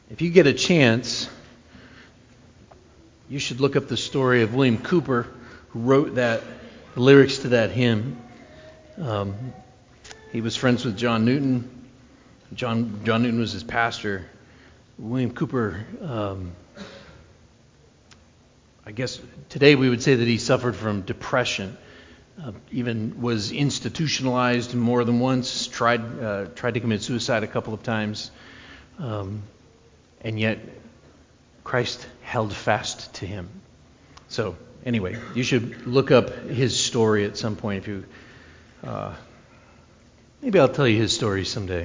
If you get a chance, you should look up the story of William Cooper, who wrote the lyrics to that hymn. He was friends with John Newton. John Newton was his pastor. William Cooper, I guess today we would say that he suffered from depression. Even was institutionalized more than once. Tried to commit suicide a couple of times. And yet, Christ held fast to him. So, anyway, you should look up his story at some point. If you, maybe I'll tell you his story someday.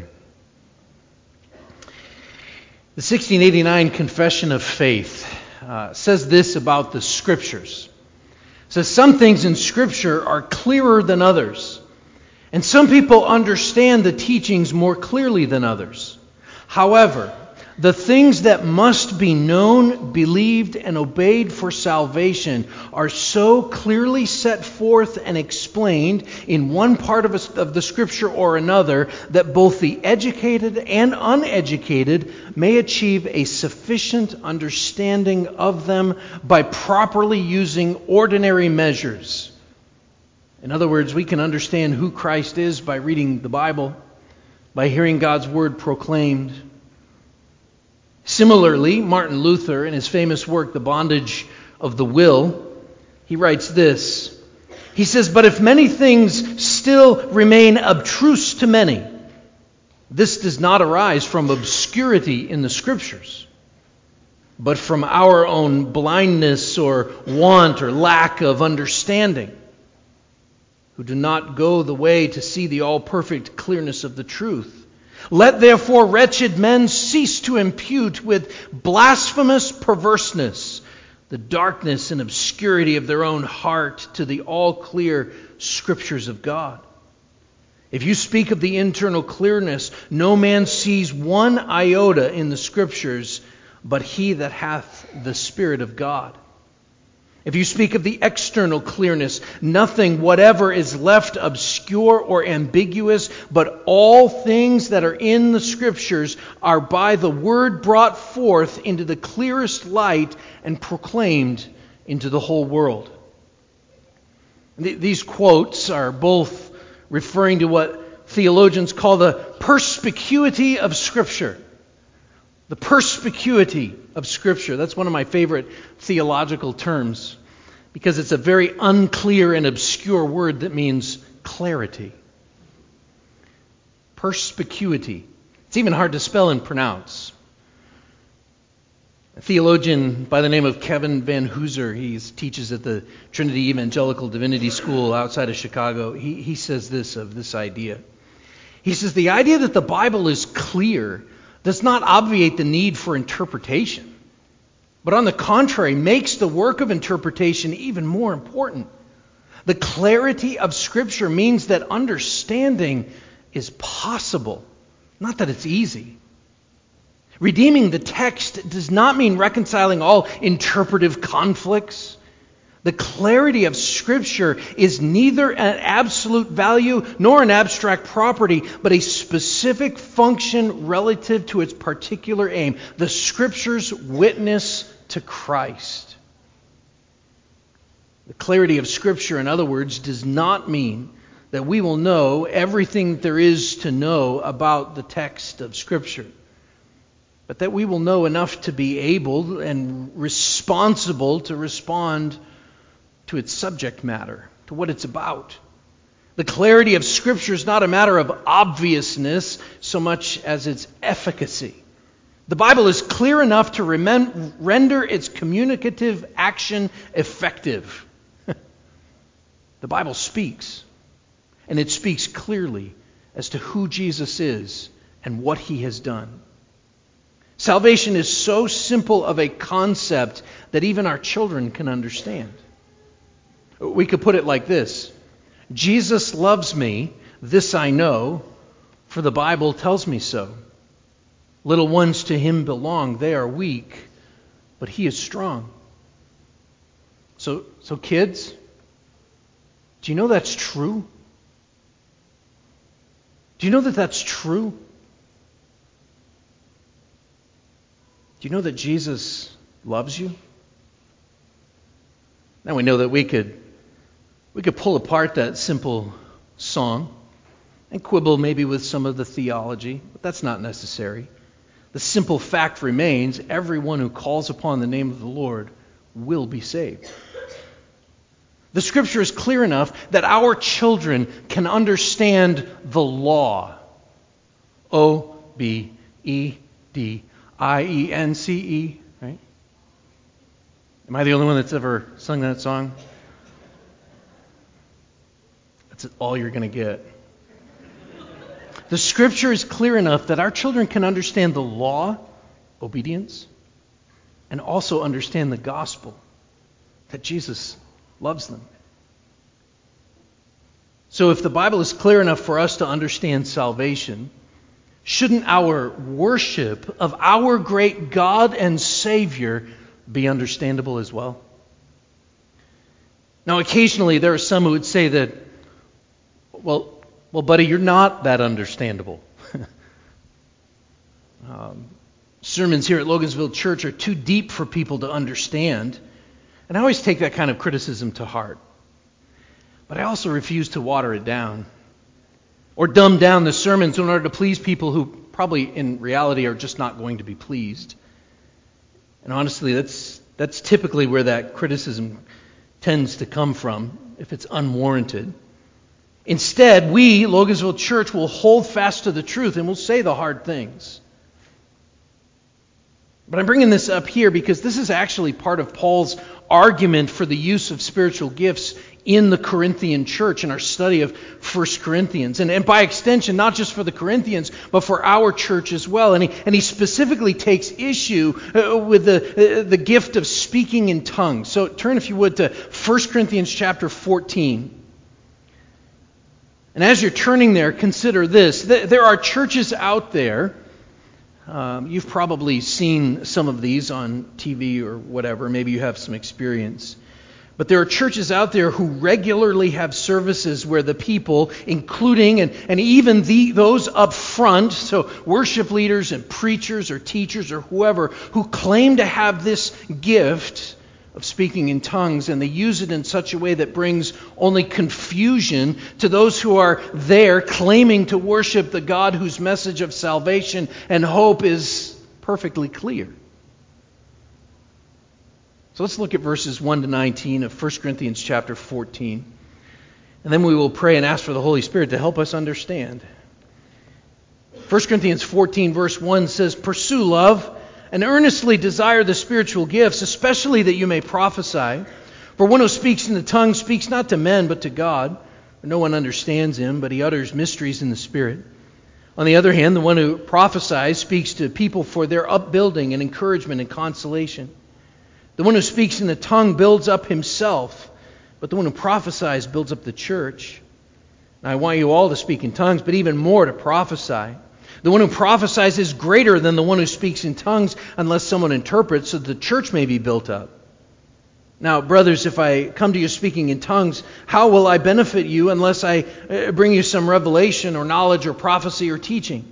The 1689 Confession of Faith says this about the Scriptures. It says, some things in Scripture are clearer than others, and some people understand the teachings more clearly than others. However, the things that must be known, believed, and obeyed for salvation are so clearly set forth and explained in one part of the Scripture or another that both the educated and uneducated may achieve a sufficient understanding of them by properly using ordinary measures. In other words, we can understand who Christ is by reading the Bible, by hearing God's Word proclaimed. Similarly, Martin Luther, in his famous work, The Bondage of the Will, he writes this. He says, but if many things still remain abstruse to many, this does not arise from obscurity in the Scriptures, but from our own blindness or want or lack of understanding, who do not go the way to see the all-perfect clearness of the truth. Let therefore wretched men cease to impute with blasphemous perverseness the darkness and obscurity of their own heart to the all-clear Scriptures of God. If you speak of the internal clearness, no man sees one iota in the Scriptures, but he that hath the Spirit of God. If you speak of the external clearness, nothing whatever is left obscure or ambiguous, but all things that are in the Scriptures are by the Word brought forth into the clearest light and proclaimed into the whole world. These quotes are both referring to what theologians call the perspicuity of Scripture. The perspicuity of Scripture. That's one of my favorite theological terms because it's a very unclear and obscure word that means clarity. Perspicuity. It's even hard to spell and pronounce. A theologian by the name of Kevin Van Hooser, he teaches at the Trinity Evangelical Divinity School outside of Chicago. He says this of this idea. He says, the idea that the Bible is clear does not obviate the need for interpretation, but on the contrary, makes the work of interpretation even more important. The clarity of Scripture means that understanding is possible, not that it's easy. Redeeming the text does not mean reconciling all interpretive conflicts. The clarity of Scripture is neither an absolute value nor an abstract property, but a specific function relative to its particular aim. The Scripture's witness to Christ. The clarity of Scripture, in other words, does not mean that we will know everything there is to know about the text of Scripture, but that we will know enough to be able and responsible to respond to its subject matter, to what it's about. The clarity of Scripture is not a matter of obviousness so much as its efficacy. The Bible is clear enough to render its communicative action effective. The Bible speaks, and it speaks clearly as to who Jesus is and what He has done. Salvation is so simple of a concept that even our children can understand. We could put it like this. Jesus loves me, this I know, for the Bible tells me so. Little ones to Him belong. They are weak, but He is strong. So kids, do you know that's true? Do you know that that's true? Do you know that Jesus loves you? Now we know that we could pull apart that simple song and quibble maybe with some of the theology, but that's not necessary. The simple fact remains, everyone who calls upon the name of the Lord will be saved. The Scripture is clear enough that our children can understand the law. O-B-E-D-I-E-N-C-E, right? Am I the only one that's ever sung that song? That's all you're going to get. The Scripture is clear enough that our children can understand the law, obedience, and also understand the gospel, that Jesus loves them. So if the Bible is clear enough for us to understand salvation, shouldn't our worship of our great God and Savior be understandable as well? Now, occasionally there are some who would say that, well, buddy, you're not that understandable. Sermons here at Logansville Church are too deep for people to understand. And I always take that kind of criticism to heart. But I also refuse to water it down or dumb down the sermons in order to please people who probably in reality are just not going to be pleased. And honestly, that's typically where that criticism tends to come from, if it's unwarranted. Instead, we, Logansville Church, will hold fast to the truth and we'll say the hard things. But I'm bringing this up here because this is actually part of Paul's argument for the use of spiritual gifts in the Corinthian church in our study of 1 Corinthians. And by extension, not just for the Corinthians, but for our church as well. And he specifically takes issue with the gift of speaking in tongues. So turn, if you would, to 1 Corinthians chapter 14. And as you're turning there, consider this. There are churches out there. You've probably seen some of these on TV or whatever. Maybe you have some experience. But there are churches out there who regularly have services where the people, including and even those up front, so worship leaders and preachers or teachers or whoever, who claim to have this gift of speaking in tongues, and they use it in such a way that brings only confusion to those who are there claiming to worship the God whose message of salvation and hope is perfectly clear. So let's look at verses 1 to 19 of 1 Corinthians chapter 14. And then we will pray and ask for the Holy Spirit to help us understand. 1 Corinthians 14 verse 1 says, "Pursue love, and earnestly desire the spiritual gifts, especially that you may prophesy. For one who speaks in the tongue speaks not to men, but to God. For no one understands him, but he utters mysteries in the Spirit. On the other hand, the one who prophesies speaks to people for their upbuilding and encouragement and consolation. The one who speaks in the tongue builds up himself, but the one who prophesies builds up the church. Now I want you all to speak in tongues, but even more to prophesy. The one who prophesies is greater than the one who speaks in tongues, unless someone interprets, so the church may be built up. Now, brothers, if I come to you speaking in tongues, how will I benefit you unless I bring you some revelation or knowledge or prophecy or teaching?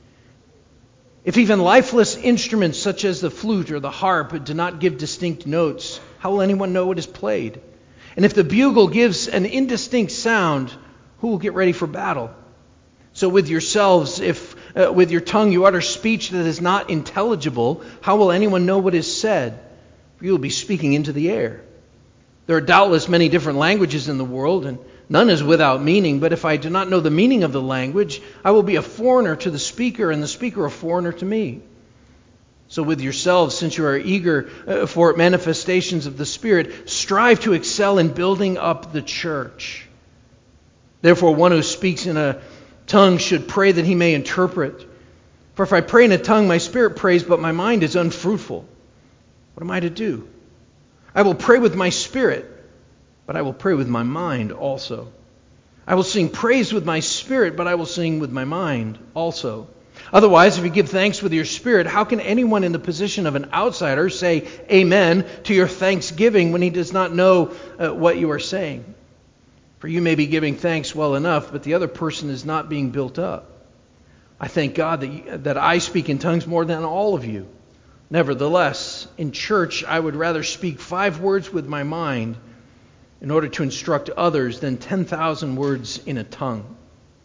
If even lifeless instruments such as the flute or the harp do not give distinct notes, how will anyone know what is played? And if the bugle gives an indistinct sound, who will get ready for battle? So with yourselves, if with your tongue you utter speech that is not intelligible, how will anyone know what is said? For you will be speaking into the air. There are doubtless many different languages in the world, and none is without meaning. But if I do not know the meaning of the language, I will be a foreigner to the speaker, and the speaker a foreigner to me. So with yourselves, since you are eager for manifestations of the Spirit, strive to excel in building up the church. Therefore, one who speaks in a tongue should pray that he may interpret. For if I pray in a tongue, my spirit prays, but my mind is unfruitful. What am I to do? I will pray with my spirit, but I will pray with my mind also. I will sing praise with my spirit, but I will sing with my mind also. Otherwise, if you give thanks with your spirit, how can anyone in the position of an outsider say amen to your thanksgiving when he does not know what you are saying? For you may be giving thanks well enough, but the other person is not being built up. I thank God that I speak in tongues more than all of you. Nevertheless, in church, I would rather speak 5 words with my mind in order to instruct others than 10,000 words in a tongue.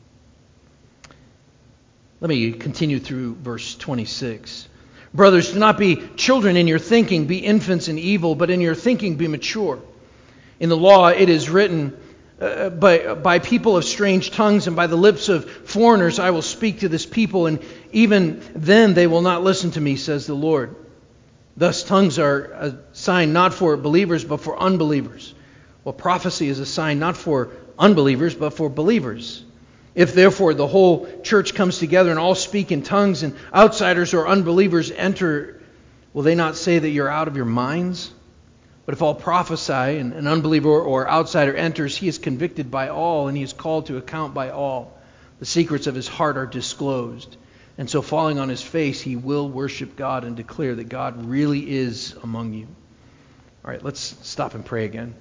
Let me continue through verse 26. Brothers, do not be children in your thinking, be infants in evil, but in your thinking be mature. In the law it is written, by people of strange tongues and by the lips of foreigners I will speak to this people, and even then they will not listen to me, says the Lord. Thus tongues are a sign not for believers but for unbelievers. Well, prophecy is a sign not for unbelievers but for believers. If therefore the whole church comes together and all speak in tongues and outsiders or unbelievers enter, will they not say that you're out of your minds? But if all prophesy and an unbeliever or outsider enters, he is convicted by all and he is called to account by all. The secrets of his heart are disclosed. And so falling on his face, he will worship God and declare that God really is among you. All right, let's stop and pray again.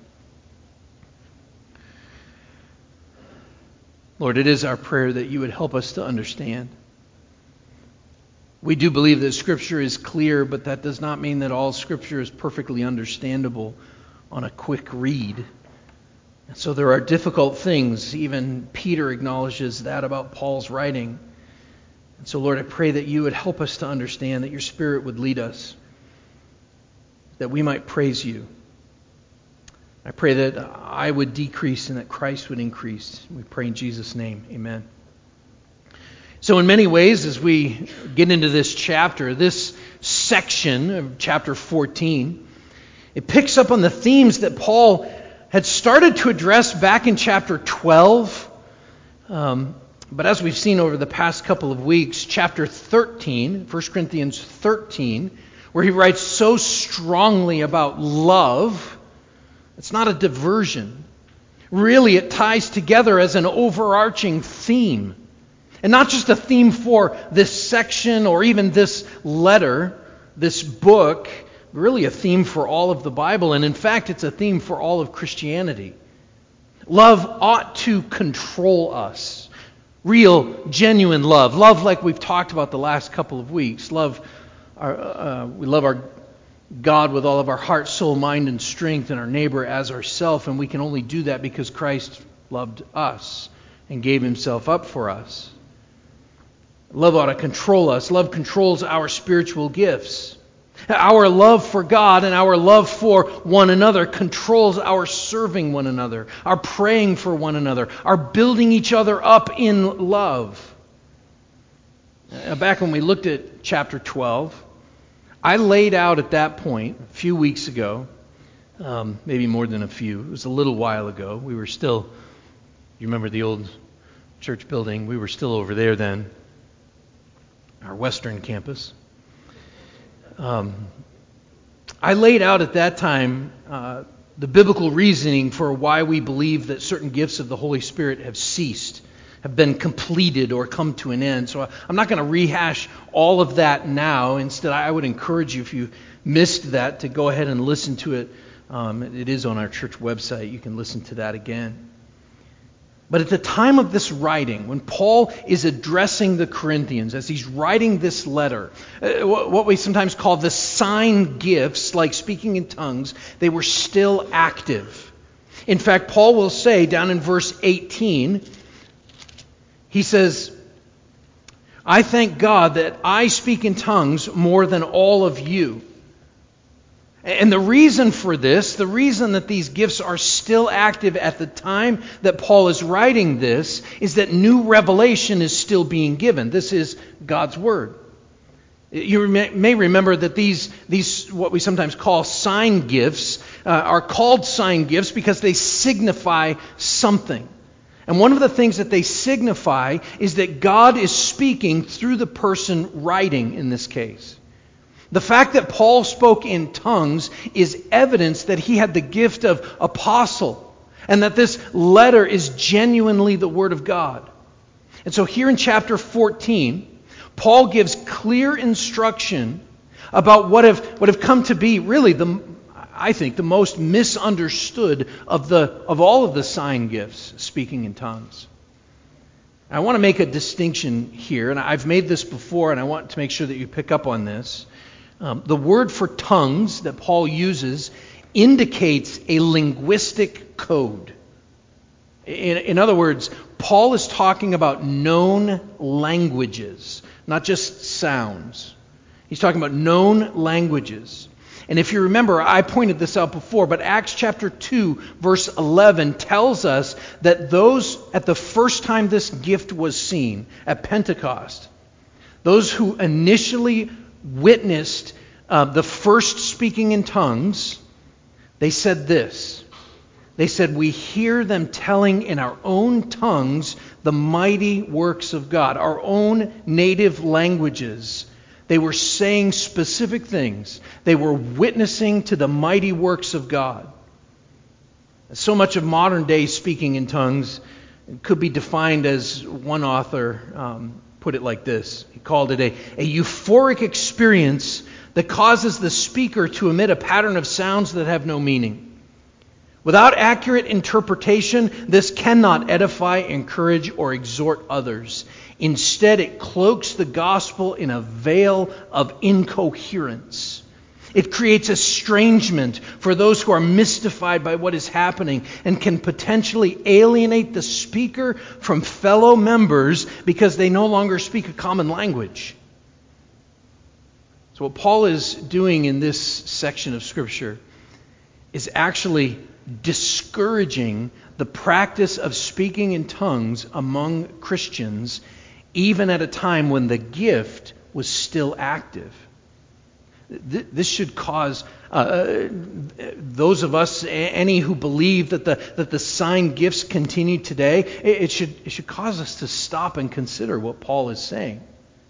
Lord, it is our prayer that you would help us to understand. We do believe that Scripture is clear, but that does not mean that all Scripture is perfectly understandable on a quick read. And so there are difficult things. Even Peter acknowledges that about Paul's writing. And so, Lord, I pray that you would help us to understand, that your Spirit would lead us, that we might praise you. I pray that I would decrease and that Christ would increase. We pray in Jesus' name. Amen. So in many ways, as we get into this chapter, this section of chapter 14, it picks up on the themes that Paul had started to address back in chapter 12. But as we've seen over the past couple of weeks, chapter 13, 1 Corinthians 13, where he writes so strongly about love, it's not a diversion. Really, it ties together as an overarching theme. And not just a theme for this section or even this letter, this book, really a theme for all of the Bible. And in fact, it's a theme for all of Christianity. Love ought to control us. Real, genuine love. Love like we've talked about the last couple of weeks. We love our God with all of our heart, soul, mind, and strength, and our neighbor as ourself. And we can only do that because Christ loved us and gave himself up for us. Love ought to control us. Love controls our spiritual gifts. Our love for God and our love for one another controls our serving one another, our praying for one another, our building each other up in love. Back when we looked at chapter 12, I laid out at that point, a few weeks ago, maybe more than a few, it was a little while ago. We were still, you remember the old church building, we were still over there then, our western campus. I laid out at that time the biblical reasoning for why we believe that certain gifts of the Holy Spirit have ceased, have been completed or come to an end. So I'm not going to rehash all of that now. Instead, I would encourage you, if you missed that, to go ahead and listen to it. It is on our church website. You can listen to that again. But at the time of this writing, when Paul is addressing the Corinthians, as he's writing this letter, what we sometimes call the sign gifts, like speaking in tongues, they were still active. In fact, Paul will say down in verse 18, he says, I thank God that I speak in tongues more than all of you. And the reason for this, the reason that these gifts are still active at the time that Paul is writing this, is that new revelation is still being given. This is God's Word. You may remember that these what we sometimes call sign gifts, are called sign gifts because they signify something. And one of the things that they signify is that God is speaking through the person writing in this case. The fact that Paul spoke in tongues is evidence that he had the gift of apostle and that this letter is genuinely the Word of God. And so here in chapter 14, Paul gives clear instruction about what have come to be really I think the most misunderstood of all of the sign gifts, speaking in tongues. I want to make a distinction here, and I've made this before, and I want to make sure that you pick up on this. The word for tongues that Paul uses indicates a linguistic code. In other words, Paul is talking about known languages, not just sounds. He's talking about known languages. And if you remember, I pointed this out before, but Acts chapter 2, verse 11 tells us that those at the first time this gift was seen, at Pentecost, those who initially witnessed the first speaking in tongues, they said this. They said, "We hear them telling in our own tongues the mighty works of God," our own native languages. They were saying specific things. They were witnessing to the mighty works of God. So much of modern day speaking in tongues could be defined as one author put it like this. He called it a euphoric experience that causes the speaker to emit a pattern of sounds that have no meaning. Without accurate interpretation, this cannot edify, encourage, or exhort others. Instead, it cloaks the gospel in a veil of incoherence. It creates estrangement for those who are mystified by what is happening and can potentially alienate the speaker from fellow members because they no longer speak a common language. So what Paul is doing in this section of Scripture is actually discouraging the practice of speaking in tongues among Christians, even at a time when the gift was still active. This should cause those of us, any who believe that the sign gifts continue today, it should cause us to stop and consider what Paul is saying.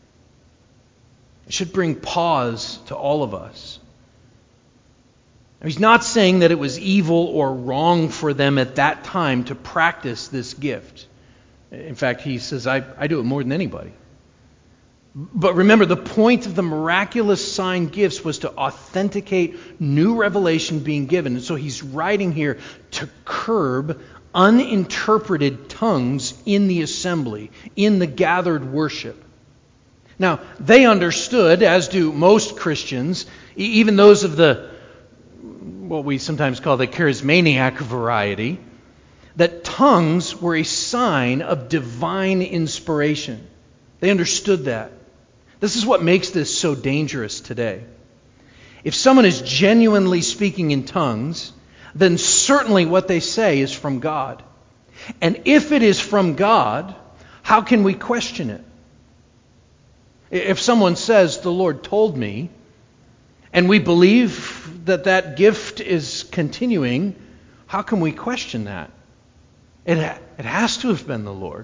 It should bring pause to all of us. He's not saying that it was evil or wrong for them at that time to practice this gift. In fact, he says, I do it more than anybody. But remember, the point of the miraculous sign gifts was to authenticate new revelation being given. And so he's writing here to curb uninterpreted tongues in the assembly, in the gathered worship. Now, they understood, as do most Christians, even those of what we sometimes call the charismaniac variety, that tongues were a sign of divine inspiration. They understood that. This is what makes this so dangerous today. If someone is genuinely speaking in tongues, then certainly what they say is from God. And if it is from God, how can we question it? If someone says, "The Lord told me," and we believe that gift is continuing, how can we question that? It has to have been the Lord.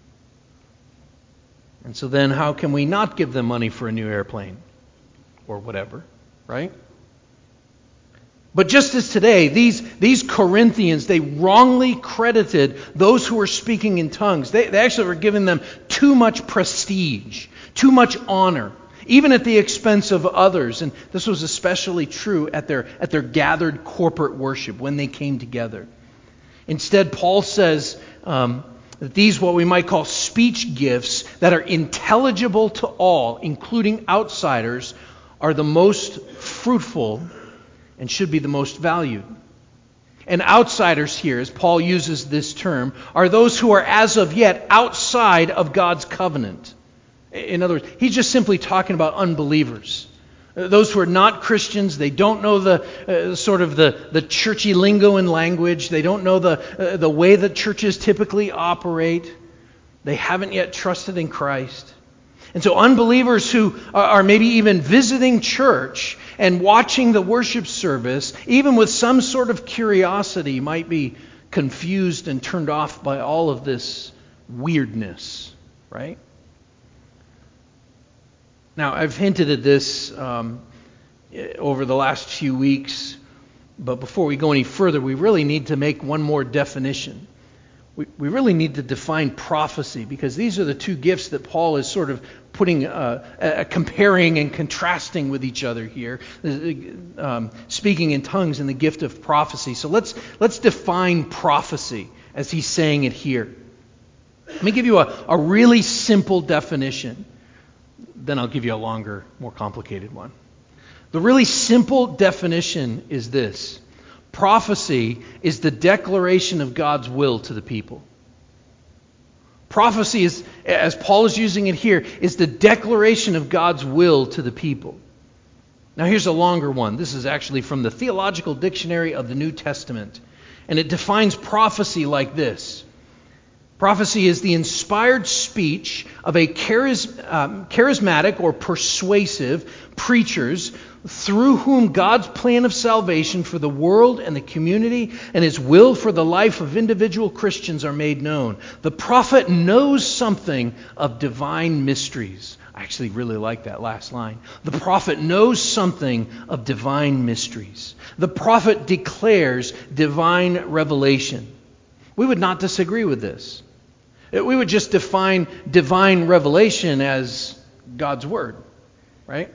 And so then how can we not give them money for a new airplane? Or whatever, right? But just as today, these Corinthians, they wrongly credited those who were speaking in tongues. They actually were giving them too much prestige, too much honor, even at the expense of others. And this was especially true at their gathered corporate worship when they came together. Instead, Paul says that these, what we might call speech gifts that are intelligible to all, including outsiders, are the most fruitful and should be the most valued. And outsiders here, as Paul uses this term, are those who are as of yet outside of God's covenant. In other words, he's just simply talking about unbelievers. Those who are not Christians, they don't know the churchy lingo and language. They don't know the way that churches typically operate. They haven't yet trusted in Christ. And so unbelievers who are maybe even visiting church and watching the worship service, even with some sort of curiosity, might be confused and turned off by all of this weirdness, right? Now, I've hinted at this over the last few weeks, but before we go any further, we really need to make one more definition. We really need to define prophecy, because these are the two gifts that Paul is sort of putting, comparing and contrasting with each other here, speaking in tongues and the gift of prophecy. So let's define prophecy as he's saying it here. Let me give you a really simple definition. Then I'll give you a longer, more complicated one. The really simple definition is this: prophecy is the declaration of God's will to the people. Prophecy is, as Paul is using it here, is the declaration of God's will to the people. Now here's a longer one. This is actually from the Theological Dictionary of the New Testament. And it defines prophecy like this: prophecy is the inspired speech of a charismatic or persuasive preachers through whom God's plan of salvation for the world and the community and His will for the life of individual Christians are made known. The prophet knows something of divine mysteries. I actually really like that last line. The prophet knows something of divine mysteries. The prophet declares divine revelation. We would not disagree with this. We would just define divine revelation as God's Word, right?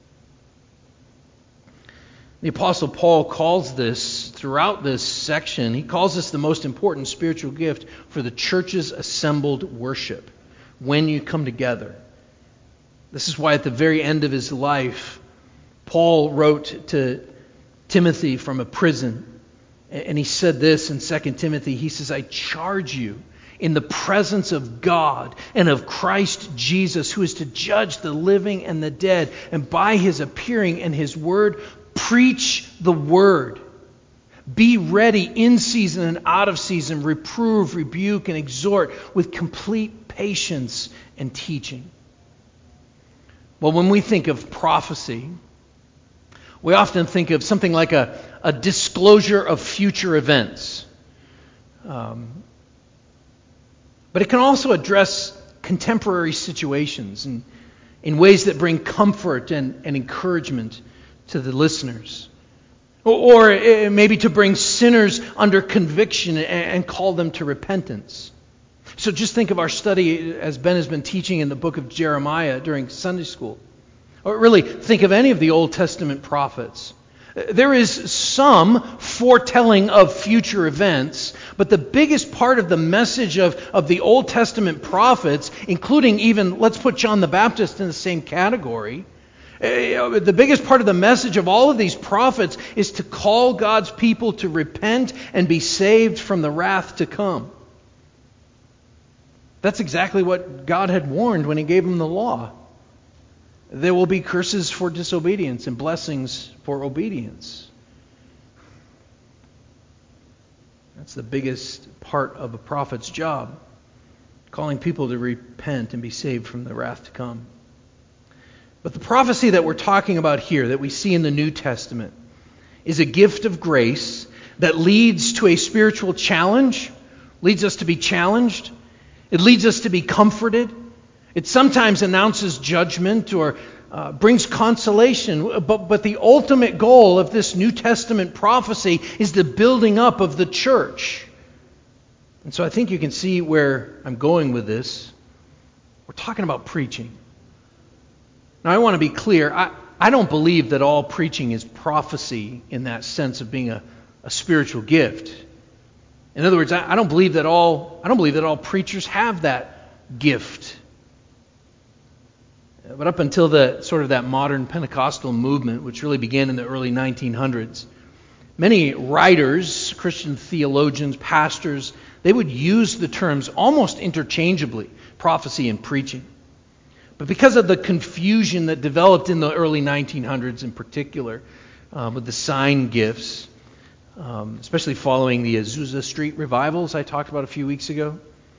The Apostle Paul calls this, throughout this section, he calls this the most important spiritual gift for the church's assembled worship, when you come together. This is why at the very end of his life, Paul wrote to Timothy from a prison, and he said this in 2 Timothy. He says, "I charge you in the presence of God and of Christ Jesus, who is to judge the living and the dead, and by His appearing and His word, preach the word. Be ready in season and out of season, reprove, rebuke, and exhort with complete patience and teaching." Well, when we think of prophecy, we often think of something like a disclosure of future events. But it can also address contemporary situations in ways that bring comfort and encouragement to the listeners. Or maybe to bring sinners under conviction and call them to repentance. So just think of our study as Ben has been teaching in the book of Jeremiah during Sunday school. Or really think of any of the Old Testament prophets. There is some foretelling of future events, but the biggest part of the message of the Old Testament prophets, including even, let's put John the Baptist in the same category, the biggest part of the message of all of these prophets is to call God's people to repent and be saved from the wrath to come. That's exactly what God had warned when He gave them the law. There will be curses for disobedience and blessings for obedience. That's the biggest part of a prophet's job, calling people to repent and be saved from the wrath to come. But the prophecy that we're talking about here, that we see in the New Testament, is a gift of grace that leads to a spiritual challenge, leads us to be challenged. It leads us to be comforted. It sometimes announces judgment or brings consolation. But the ultimate goal of this New Testament prophecy is the building up of the church. And so I think you can see where I'm going with this. We're talking about preaching. Now I want to be clear. I don't believe that all preaching is prophecy in that sense of being a spiritual gift. In other words, I don't believe that all preachers have that gift. But up until the sort of that modern Pentecostal movement, which really began in the early 1900s, many writers, Christian theologians, pastors, they would use the terms almost interchangeably, prophecy and preaching. But because of the confusion that developed in the early 1900s in particular, with the sign gifts, especially following the Azusa Street revivals I talked about a few weeks ago,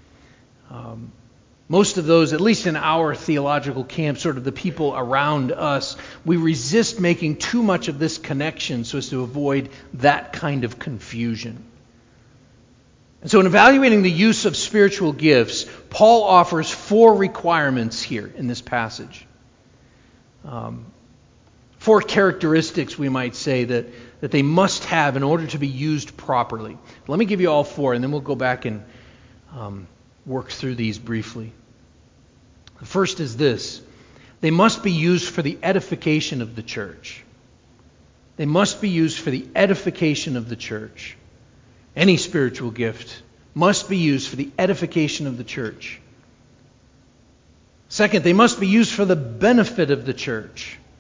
most of those, at least in our theological camp, sort of the people around us, we resist making too much of this connection so as to avoid that kind of confusion. And so in evaluating the use of spiritual gifts, Paul offers 4 requirements here in this passage. 4 characteristics, we might say, that they must have in order to be used properly. Let me give you all 4, and then we'll go back and work through these briefly. The first is this: they must be used for the edification of the church. They must be used for the edification of the church. Any spiritual gift must be used for the edification of the church. Second, they must be used for the benefit of the church.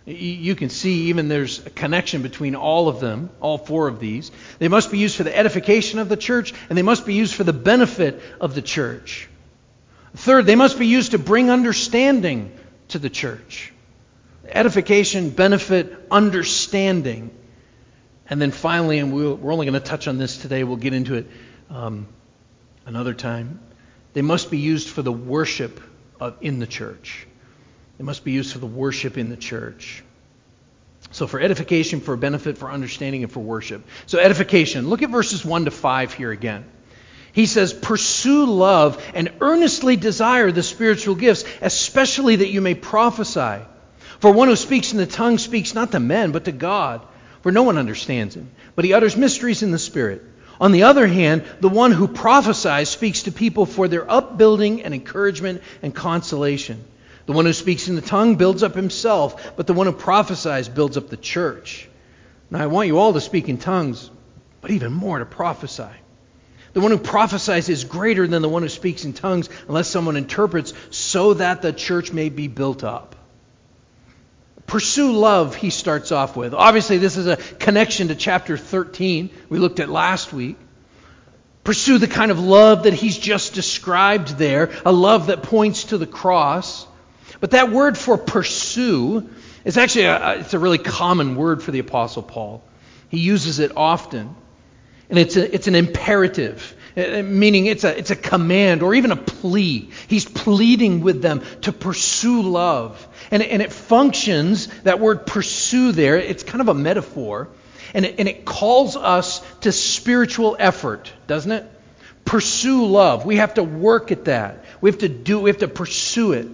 You can see even there's a connection between all of them, all four of these. They must be used for the edification of the church, and they must be used for the benefit of the church. Third, they must be used to bring understanding to the church. Edification, benefit, understanding. And then finally, and we're only going to touch on this today, we'll get into it another time. They must be used for the worship in the church. They must be used for the worship in the church. So for edification, for benefit, for understanding, and for worship. So edification. Look at verses 1 to 5 here again. He says, pursue love and earnestly desire the spiritual gifts, especially that you may prophesy. For one who speaks in the tongue speaks not to men, but to God. For no one understands him, but he utters mysteries in the Spirit. On the other hand, the one who prophesies speaks to people for their upbuilding and encouragement and consolation. The one who speaks in the tongue builds up himself, but the one who prophesies builds up the church. Now I want you all to speak in tongues, but even more to prophesy. The one who prophesies is greater than the one who speaks in tongues, unless someone interprets, so that the church may be built up. Pursue love, he starts off with. Obviously, this is a connection to chapter 13 we looked at last week. Pursue the kind of love that he's just described there, a love that points to the cross. But that word for pursue is actually it's a really common word for the Apostle Paul. He uses it often. And it's an imperative, meaning it's a command or even a plea. He's pleading with them to pursue love. And it functions, that word pursue there, it's kind of a metaphor. And it calls us to spiritual effort, doesn't it? Pursue love. We have to work at that. We have to pursue it.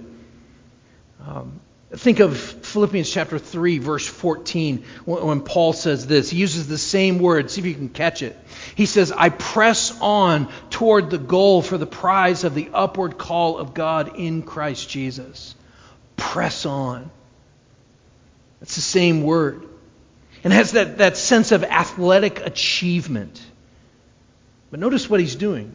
Think of Philippians chapter 3, verse 14, when Paul says this. He uses the same word. See if you can catch it. He says, I press on toward the goal for the prize of the upward call of God in Christ Jesus. Press on. That's the same word. And it has that sense of athletic achievement. But notice what he's doing.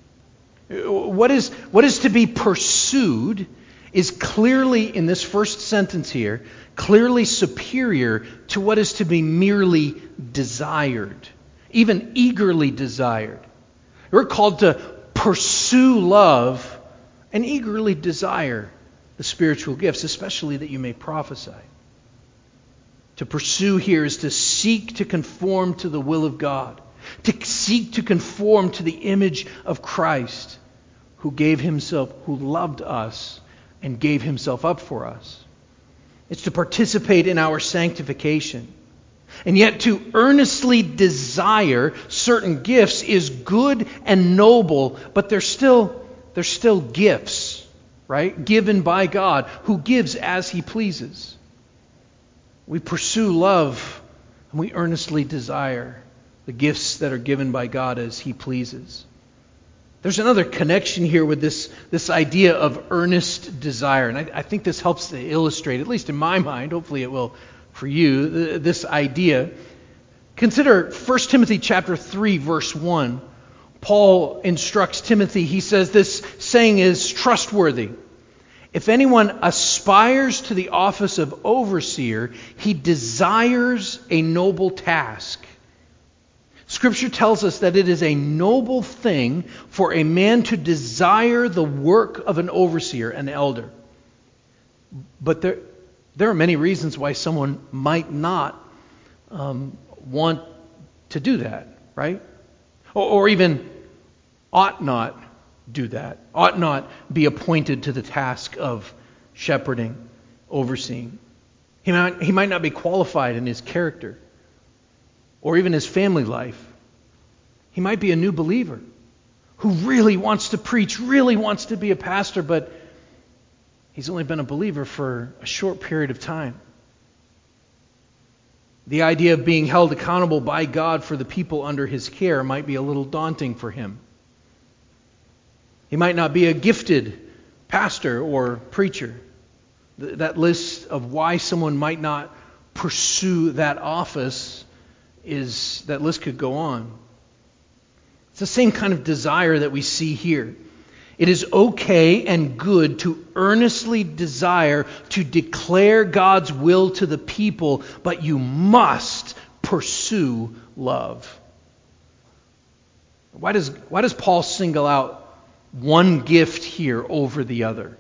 What is to be pursued is clearly, in this first sentence here, clearly superior to what is to be merely desired, even eagerly desired. We're called to pursue love and eagerly desire the spiritual gifts, especially that you may prophesy. To pursue here is to seek to conform to the will of God, to seek to conform to the image of Christ, who loved us and gave himself up for us. It's to participate in our sanctification. And yet to earnestly desire certain gifts is good and noble, but they're still gifts, right? Given by God, who gives as he pleases. We pursue love and we earnestly desire the gifts that are given by God as he pleases. There's another connection here with this idea of earnest desire. And I think this helps to illustrate, at least in my mind, hopefully it will for you, this idea. Consider 1 Timothy chapter 3, verse 1. Paul instructs Timothy, he says this saying is trustworthy. If anyone aspires to the office of overseer, he desires a noble task. Scripture tells us that it is a noble thing for a man to desire the work of an overseer, an elder. But there are many reasons why someone might not want to do that, right? Or even ought not do that, ought not be appointed to the task of shepherding, overseeing. He might not be qualified in his character or even his family life. He might be a new believer who really wants to preach, really wants to be a pastor, but he's only been a believer for a short period of time. The idea of being held accountable by God for the people under his care might be a little daunting for him. He might not be a gifted pastor or preacher. That list of why someone might not pursue that office that list could go on. It's the same kind of desire that we see here. It is okay and good to earnestly desire to declare God's will to the people, but you must pursue love. Why does Paul single out one gift here over the other?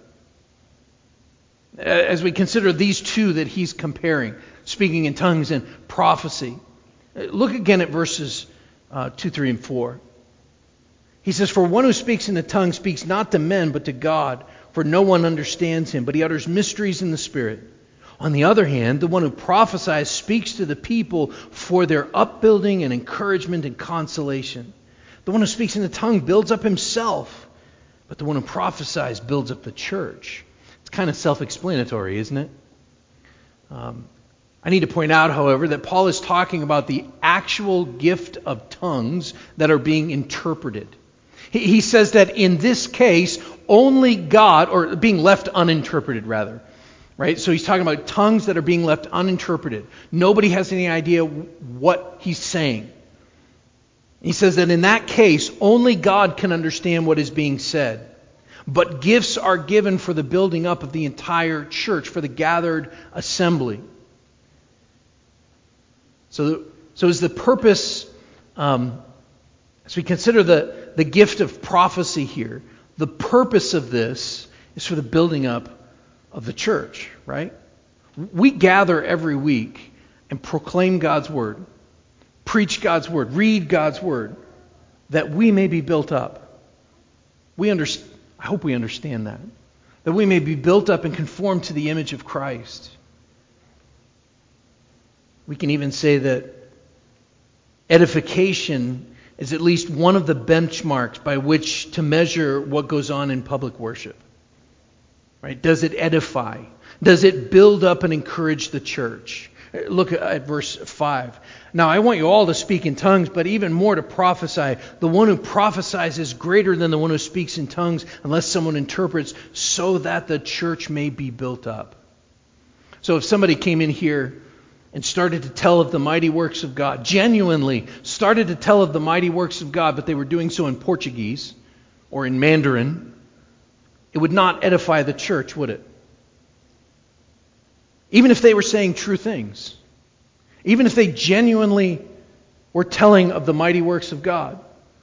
As we consider these two that he's comparing, speaking in tongues and prophecy, look again at verses 2, 3, and 4. He says, "For one who speaks in a tongue speaks not to men but to God, for no one understands him, but he utters mysteries in the Spirit. On the other hand, the one who prophesies speaks to the people for their upbuilding and encouragement and consolation. The one who speaks in a tongue builds up himself, but the one who prophesies builds up the church." It's kind of self-explanatory, isn't it? I need to point out, however, that Paul is talking about the actual gift of tongues that are being interpreted. He says that in this case, only God, or being left uninterpreted rather, right? So he's talking about tongues that are being left uninterpreted. Nobody has any idea what he's saying. He says that in that case, only God can understand what is being said. But gifts are given for the building up of the entire church, for the gathered assembly. So is the purpose, as we consider the gift of prophecy here, the purpose of this is for the building up of the church, right? We gather every week and proclaim God's word, preach God's word, read God's word, that we may be built up. I hope we understand that we may be built up and conformed to the image of Christ. We can even say that edification is at least one of the benchmarks by which to measure what goes on in public worship. Right? Does it edify? Does it build up and encourage the church? Look at verse 5. "Now I want you all to speak in tongues, but even more to prophesy. The one who prophesies is greater than the one who speaks in tongues, unless someone interprets, so that the church may be built up." So if somebody came in here and started to tell of the mighty works of God, genuinely started to tell of the mighty works of God, but they were doing so in Portuguese or in Mandarin, it would not edify the church, would it? Even if they were saying true things. Even if they genuinely were telling of the mighty works of God,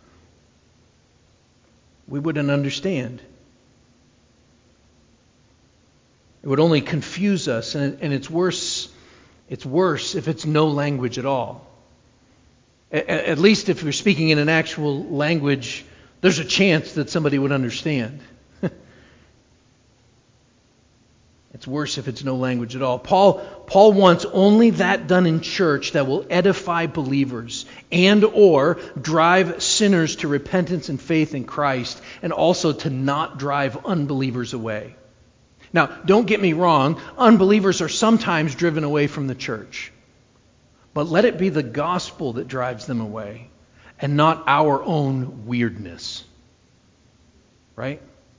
we wouldn't understand. It would only confuse us, and it's worse if it's no language at all. At least if you're speaking in an actual language, there's a chance that somebody would understand. It's worse if it's no language at all. Paul wants only that done in church that will edify believers and or drive sinners to repentance and faith in Christ, and also to not drive unbelievers away. Now, don't get me wrong, unbelievers are sometimes driven away from the church. But let it be the gospel that drives them away, and not our own weirdness. Right?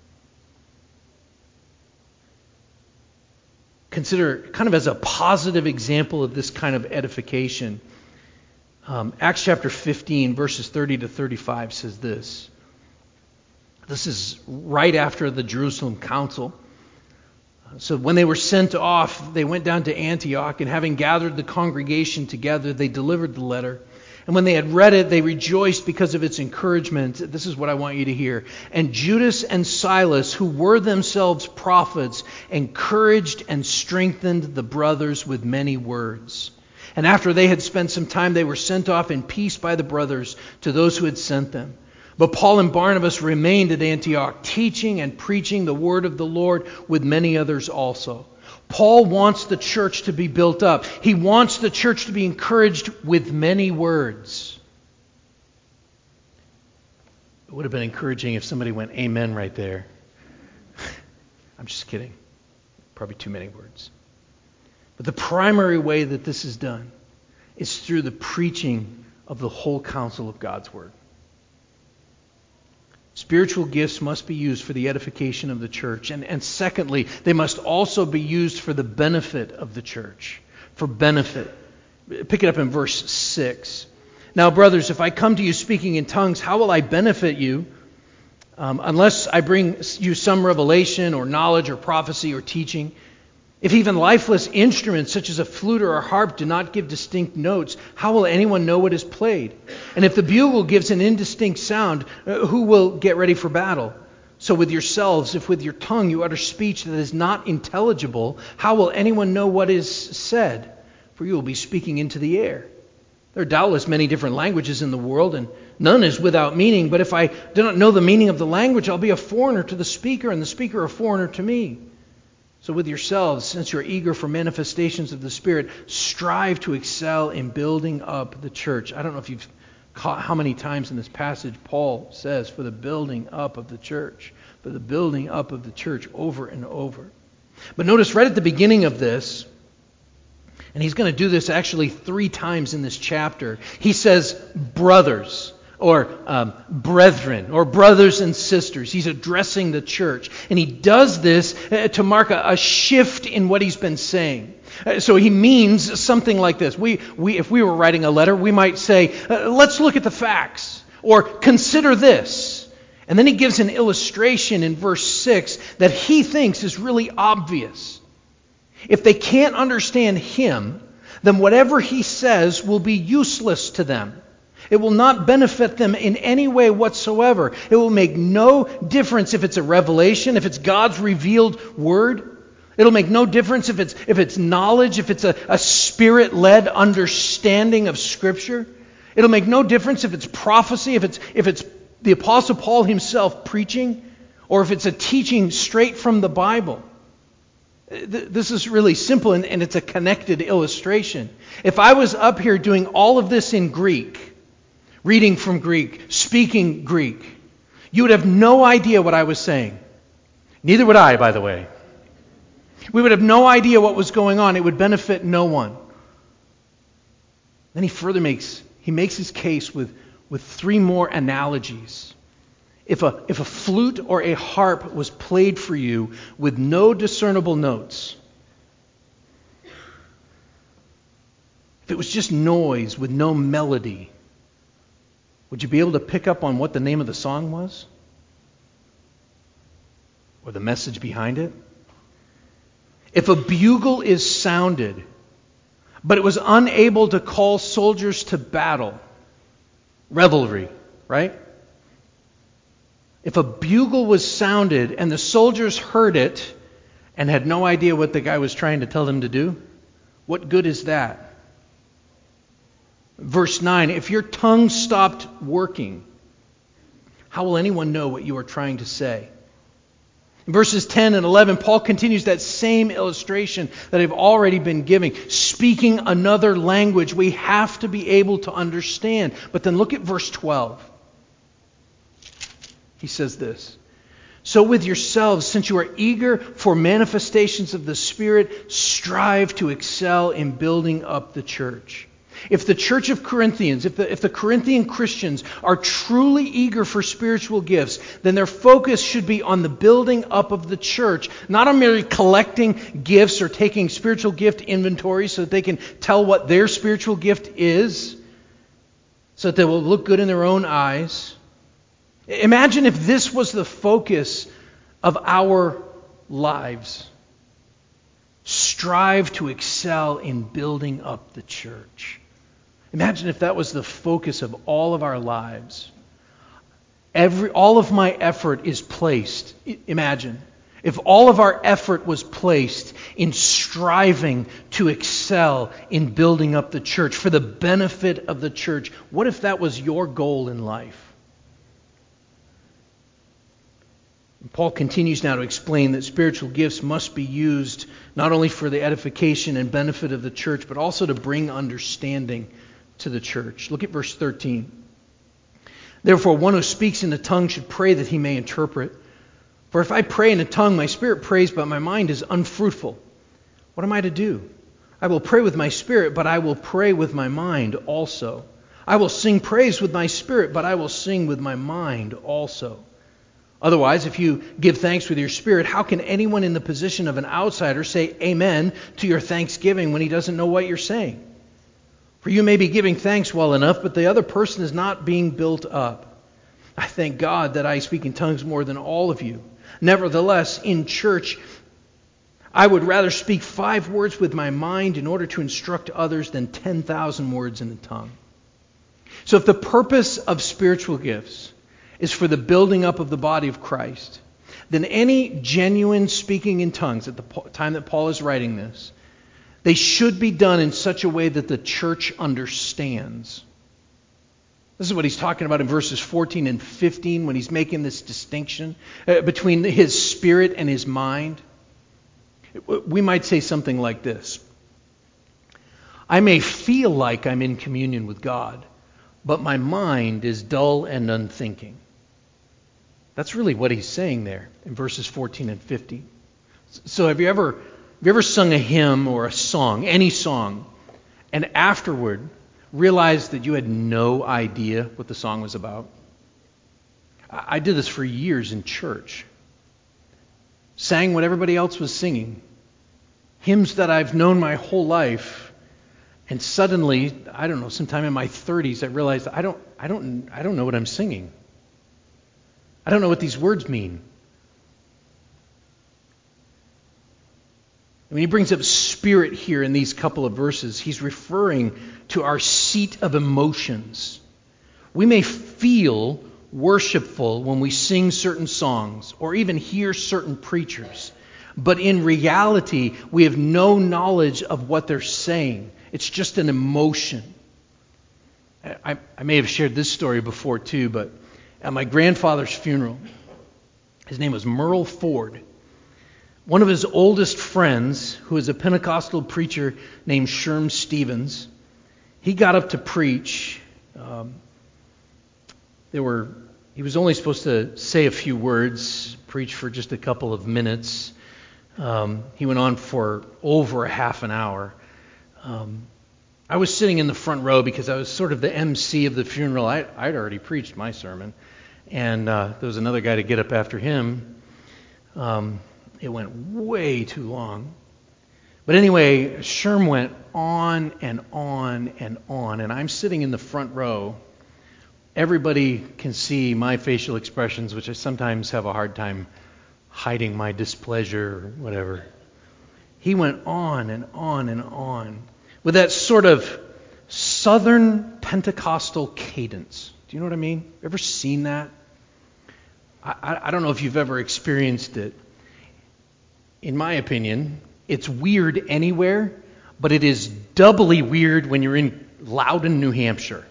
Consider, kind of as a positive example of this kind of edification, Acts chapter 15, verses 30 to 35 says this. This is right after the Jerusalem Council. So when they were sent off, they went down to Antioch, and having gathered the congregation together, they delivered the letter. And when they had read it, they rejoiced because of its encouragement. This is what I want you to hear. And Judas and Silas, who were themselves prophets, encouraged and strengthened the brothers with many words. And after they had spent some time, they were sent off in peace by the brothers to those who had sent them. But Paul and Barnabas remained at Antioch, teaching and preaching the word of the Lord with many others also. Paul wants the church to be built up. He wants the church to be encouraged with many words. It would have been encouraging if somebody went amen right there. I'm just kidding. Probably too many words. But the primary way that this is done is through the preaching of the whole counsel of God's word. Spiritual gifts must be used for the edification of the church. And secondly, they must also be used for the benefit of the church. For benefit. Pick it up in verse 6. Now, brothers, if I come to you speaking in tongues, how will I benefit you? unless I bring you some revelation or knowledge or prophecy or teaching, if even lifeless instruments such as a flute or a harp do not give distinct notes, how will anyone know what is played? And if the bugle gives an indistinct sound, who will get ready for battle? So with yourselves, if with your tongue you utter speech that is not intelligible, how will anyone know what is said? For you will be speaking into the air. There are doubtless many different languages in the world, and none is without meaning. But if I do not know the meaning of the language, I'll be a foreigner to the speaker, and the speaker a foreigner to me. So with yourselves, since you're eager for manifestations of the Spirit, strive to excel in building up the church. I don't know if you've caught how many times in this passage Paul says, for the building up of the church. For the building up of the church, over and over. But notice right at the beginning of this, and he's going to do this actually 3 times in this chapter, he says brothers, or brethren, or brothers and sisters. He's addressing the church. And he does this to mark a shift in what he's been saying. So he means something like this. If we were writing a letter, we might say, let's look at the facts, or consider this. And then he gives an illustration in verse 6 that he thinks is really obvious. If they can't understand him, then whatever he says will be useless to them. It will not benefit them in any way whatsoever. It will make no difference if it's a revelation, if it's God's revealed word. It'll make no difference if it's knowledge, if it's a Spirit-led understanding of Scripture. It'll make no difference if it's prophecy, if it's the Apostle Paul himself preaching, or if it's a teaching straight from the Bible. This is really simple, and it's a connected illustration. If I was up here doing all of this in Greek, reading from Greek, speaking Greek, you would have no idea what I was saying. Neither would I, by the way. We would have no idea what was going on. It would benefit no one. Then he makes his case with 3 more analogies. If a flute or a harp was played for you with no discernible notes, if it was just noise with no melody, would you be able to pick up on what the name of the song was? Or the message behind it? If a bugle is sounded, but it was unable to call soldiers to battle, revelry, right? If a bugle was sounded and the soldiers heard it and had no idea what the guy was trying to tell them to do, what good is that? Verse 9, if your tongue stopped working, how will anyone know what you are trying to say? In verses 10 and 11, Paul continues that same illustration that I've already been giving. Speaking another language we have to be able to understand. But then look at verse 12. He says this, so with yourselves, since you are eager for manifestations of the Spirit, strive to excel in building up the church. If the church of Corinthians, if the Corinthian Christians are truly eager for spiritual gifts, then their focus should be on the building up of the church, not on merely collecting gifts or taking spiritual gift inventory so that they can tell what their spiritual gift is, so that they will look good in their own eyes. Imagine if this was the focus of our lives. Strive to excel in building up the church. Imagine if that was the focus of all of our lives. All of my effort is placed. Imagine if all of our effort was placed in striving to excel in building up the church for the benefit of the church. What if that was your goal in life? Paul continues now to explain that spiritual gifts must be used not only for the edification and benefit of the church, but also to bring understanding to the church. Look at verse 13. Therefore, one who speaks in a tongue should pray that he may interpret. For if I pray in a tongue, my spirit prays, but my mind is unfruitful. What am I to do? I will pray with my spirit, but I will pray with my mind also. I will sing praise with my spirit, but I will sing with my mind also. Otherwise, if you give thanks with your spirit, how can anyone in the position of an outsider say amen to your thanksgiving when he doesn't know what you're saying? For you may be giving thanks well enough, but the other person is not being built up. I thank God that I speak in tongues more than all of you. Nevertheless, in church, I would rather speak 5 words with my mind in order to instruct others than 10,000 words in the tongue. So if the purpose of spiritual gifts is for the building up of the body of Christ, then any genuine speaking in tongues at the time that Paul is writing this, they should be done in such a way that the church understands. This is what he's talking about in verses 14 and 15 when he's making this distinction between his spirit and his mind. We might say something like this: I may feel like I'm in communion with God, but my mind is dull and unthinking. That's really what he's saying there in verses 14 and 15. So have you ever sung a hymn or a song, any song, and afterward realized that you had no idea what the song was about? I did this for years in church. Sang what everybody else was singing. Hymns that I've known my whole life. And suddenly, I don't know, sometime in my 30s, I realized I don't know what I'm singing. I don't know what these words mean. When he brings up spirit here in these couple of verses, he's referring to our seat of emotions. We may feel worshipful when we sing certain songs or even hear certain preachers, but in reality, we have no knowledge of what they're saying. It's just an emotion. I may have shared this story before too, but at my grandfather's funeral, his name was Merle Ford. One of his oldest friends, who is a Pentecostal preacher named Sherm Stevens, he got up to preach. He was only supposed to say a few words, preach for just a couple of minutes. He went on for over a half an hour. I was sitting in the front row because I was sort of the MC of the funeral. I'd already preached my sermon, and there was another guy to get up after him. It went way too long. But anyway, Sherm went on and on and on, and I'm sitting in the front row. Everybody can see my facial expressions, which I sometimes have a hard time hiding my displeasure or whatever. He went on and on and on with that sort of Southern Pentecostal cadence. Do you know what I mean? Ever seen that? I don't know if you've ever experienced it. In my opinion, it's weird anywhere, but it is doubly weird when you're in Loudon, New Hampshire.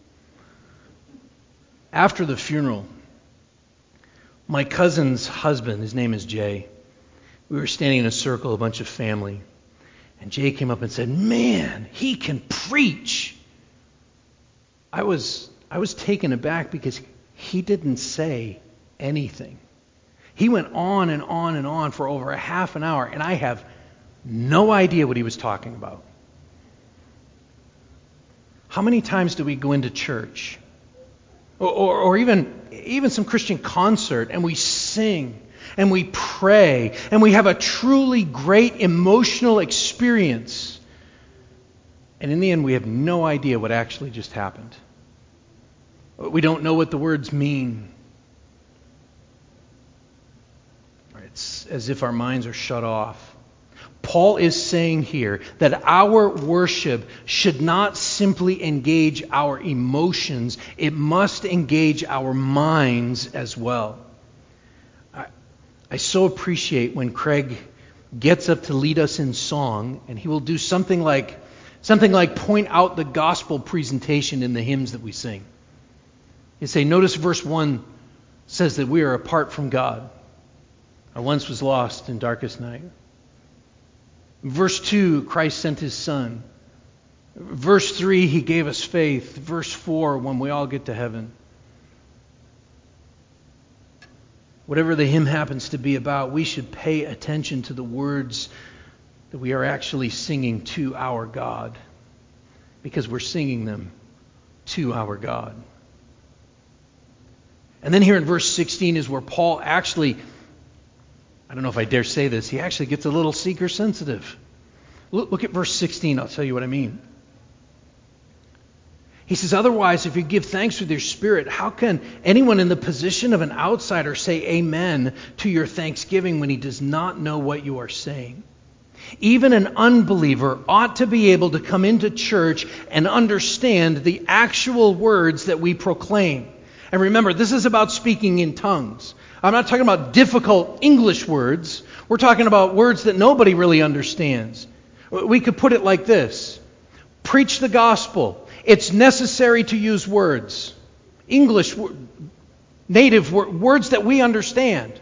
After the funeral, my cousin's husband, his name is Jay, we were standing in a circle, a bunch of family, and Jay came up and said, "Man, he can preach." I was taken aback because he didn't say anything. He went on and on and on for over a half an hour, and I have no idea what he was talking about. How many times do we go into church or even some Christian concert and we sing and we pray and we have a truly great emotional experience, and in the end we have no idea what actually just happened? We don't know what the words mean. It's as if our minds are shut off. Paul is saying here that our worship should not simply engage our emotions, it must engage our minds as well. I so appreciate when Craig gets up to lead us in song, and he will do something like point out the gospel presentation in the hymns that we sing. He'll say, notice verse 1 says that we are apart from God. I once was lost in darkest night. Verse 2, Christ sent his Son. Verse 3, he gave us faith. Verse 4, when we all get to heaven. Whatever the hymn happens to be about, we should pay attention to the words that we are actually singing to our God, because we're singing them to our God. And then here in verse 16 is where Paul actually, I don't know if I dare say this, he actually gets a little seeker sensitive. Look at verse 16, I'll tell you what I mean. He says, otherwise, if you give thanks with your spirit, how can anyone in the position of an outsider say amen to your thanksgiving when he does not know what you are saying? Even an unbeliever ought to be able to come into church and understand the actual words that we proclaim. And remember, this is about speaking in tongues. I'm not talking about difficult English words. We're talking about words that nobody really understands. We could put it like this. Preach the gospel. It's necessary to use words. English, native words that we understand.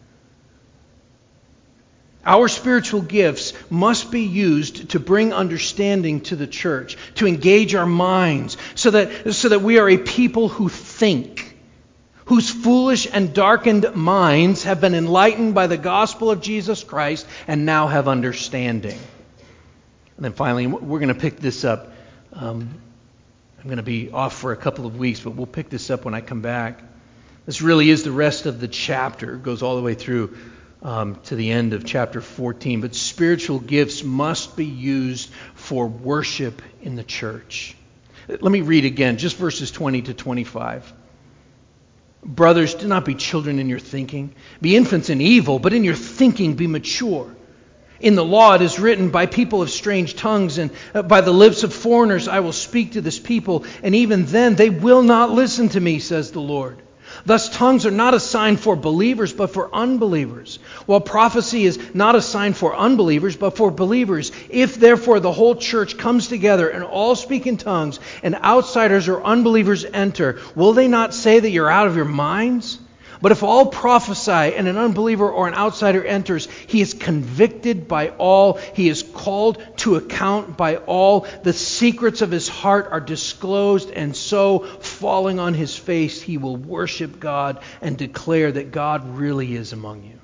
Our spiritual gifts must be used to bring understanding to the church, to engage our minds, so that we are a people who think, whose foolish and darkened minds have been enlightened by the gospel of Jesus Christ and now have understanding. And then finally, we're going to pick this up. I'm going to be off for a couple of weeks, but we'll pick this up when I come back. This really is the rest of the chapter. It goes all the way through to the end of chapter 14. But spiritual gifts must be used for worship in the church. Let me read again, just verses 20 to 25. Brothers, do not be children in your thinking. Be infants in evil, but in your thinking be mature. In the law it is written, by people of strange tongues and by the lips of foreigners I will speak to this people, and even then they will not listen to me, says the Lord. Thus tongues are not a sign for believers, but for unbelievers, while prophecy is not a sign for unbelievers, but for believers. If therefore the whole church comes together and all speak in tongues, and outsiders or unbelievers enter, will they not say that you're out of your minds? But if all prophesy and an unbeliever or an outsider enters, he is convicted by all. He is called to account by all. The secrets of his heart are disclosed, and so, falling on his face, he will worship God and declare that God really is among you.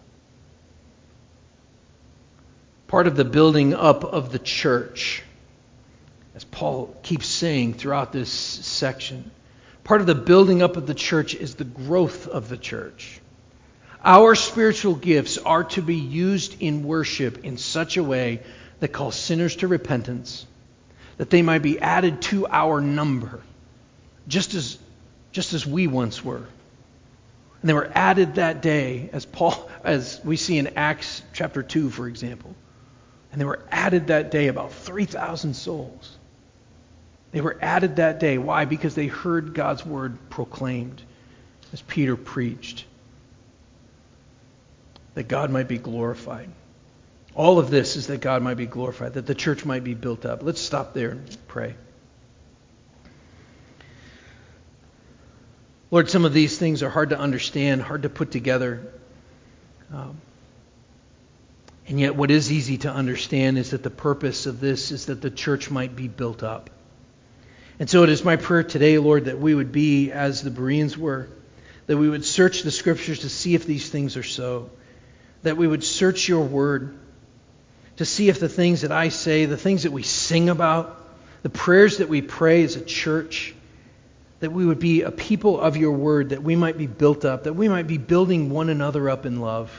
Part of the building up of the church, as Paul keeps saying throughout this section, part of the building up of the church is the growth of the church. Our spiritual gifts are to be used in worship in such a way that calls sinners to repentance, that they might be added to our number, just as we once were. And they were added that day, as we see in Acts chapter 2, for example. And they were added that day, about 3,000 souls. They were added that day. Why? Because they heard God's word proclaimed as Peter preached, that God might be glorified. All of this is that God might be glorified, that the church might be built up. Let's stop there and pray. Lord, some of these things are hard to understand, hard to put together. And yet what is easy to understand is that the purpose of this is that the church might be built up. And so it is my prayer today, Lord, that we would be as the Bereans were, that we would search the Scriptures to see if these things are so, that we would search your word to see if the things that I say, the things that we sing about, the prayers that we pray as a church, that we would be a people of your word, that we might be built up, that we might be building one another up in love.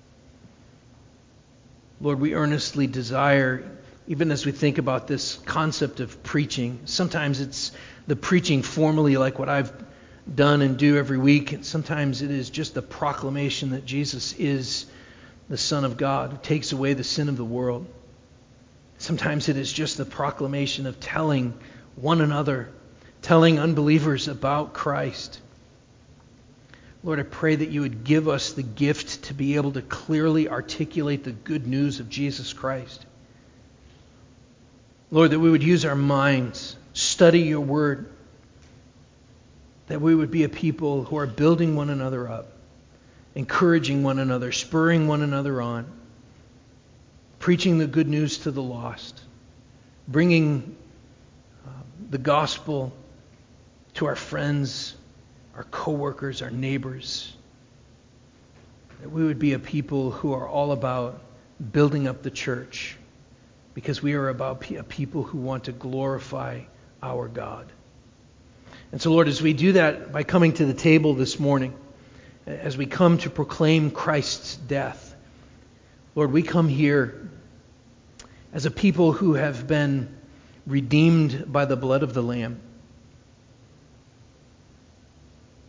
Lord, we earnestly desire, even as we think about this concept of preaching, sometimes it's the preaching formally like what I've done and do every week, and sometimes it is just the proclamation that Jesus is the Son of God who takes away the sin of the world. Sometimes it is just the proclamation of telling one another, telling unbelievers about Christ. Lord, I pray that you would give us the gift to be able to clearly articulate the good news of Jesus Christ. Lord, that we would use our minds, study your word, that we would be a people who are building one another up, encouraging one another, spurring one another on, preaching the good news to the lost, bringing the gospel to our friends, our coworkers, our neighbors. That we would be a people who are all about building up the church, because we are about a people who want to glorify our God. And so, Lord, as we do that by coming to the table this morning, as we come to proclaim Christ's death, Lord, we come here as a people who have been redeemed by the blood of the Lamb.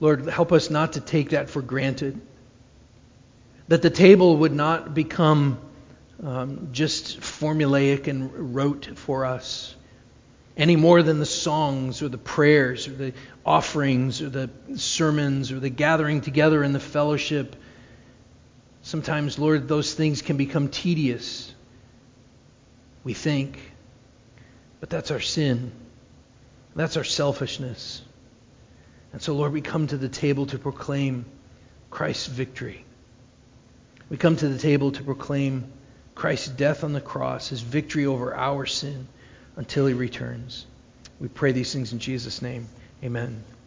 Lord, help us not to take that for granted. That the table would not become just formulaic and rote for us, any more than the songs or the prayers or the offerings or the sermons or the gathering together in the fellowship. Sometimes, Lord, those things can become tedious, we think. But that's our sin. That's our selfishness. And so, Lord, we come to the table to proclaim Christ's victory. We come to the table to proclaim Christ's death on the cross, his victory over our sin until he returns. We pray these things in Jesus' name. Amen.